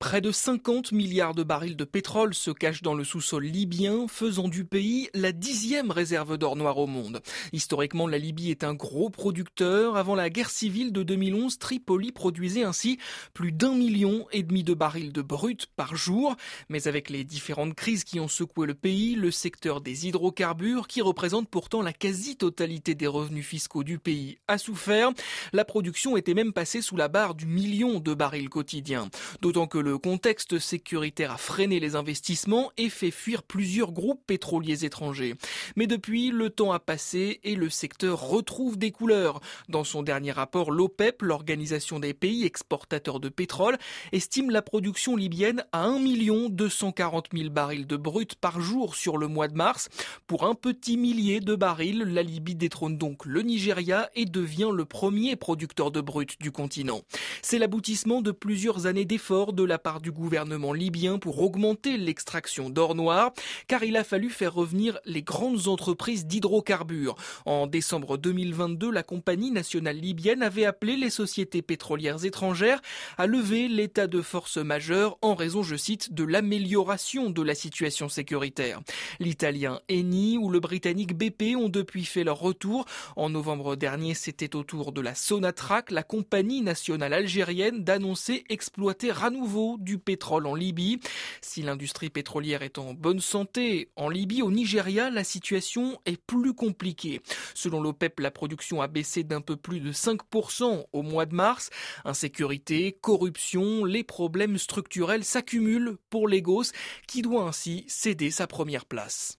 Près de 50 milliards de barils de pétrole se cachent dans le sous-sol libyen, faisant du pays la 10e réserve d'or noir au monde. Historiquement, la Libye est un gros producteur. Avant la guerre civile de 2011, Tripoli produisait ainsi plus d'1,5 million de barils de brut par jour. Mais avec les différentes crises qui ont secoué le pays, le secteur des hydrocarbures, qui représente pourtant la quasi-totalité des revenus fiscaux du pays, a souffert. La production était même passée sous la barre du million de barils quotidiens. D'autant que le contexte sécuritaire a freiné les investissements et fait fuir plusieurs groupes pétroliers étrangers. Mais depuis, le temps a passé et le secteur retrouve des couleurs. Dans son dernier rapport, l'OPEP, l'Organisation des pays exportateurs de pétrole, estime la production libyenne à 1 240 000 barils de brut par jour sur le mois de mars. Pour un petit millier de barils, la Libye détrône donc le Nigeria et devient le premier producteur de brut du continent. C'est l'aboutissement de plusieurs années d'efforts de la part du gouvernement libyen pour augmenter l'extraction d'or noir, car il a fallu faire revenir les grandes entreprises d'hydrocarbures. En décembre 2022, la compagnie nationale libyenne avait appelé les sociétés pétrolières étrangères à lever l'état de force majeure en raison, je cite, de l'amélioration de la situation sécuritaire. L'italien Eni ou le britannique BP ont depuis fait leur retour. En novembre dernier, c'était au tour de la Sonatrach, la compagnie nationale algérienne, d'annoncer exploiter à nouveau du pétrole en Libye. Si l'industrie pétrolière est en bonne santé, en Libye, au Nigeria, la situation est plus compliquée. Selon l'OPEP, la production a baissé d'un peu plus de 5% au mois de mars. Insécurité, corruption, les problèmes structurels s'accumulent pour Lagos, qui doit ainsi céder sa première place.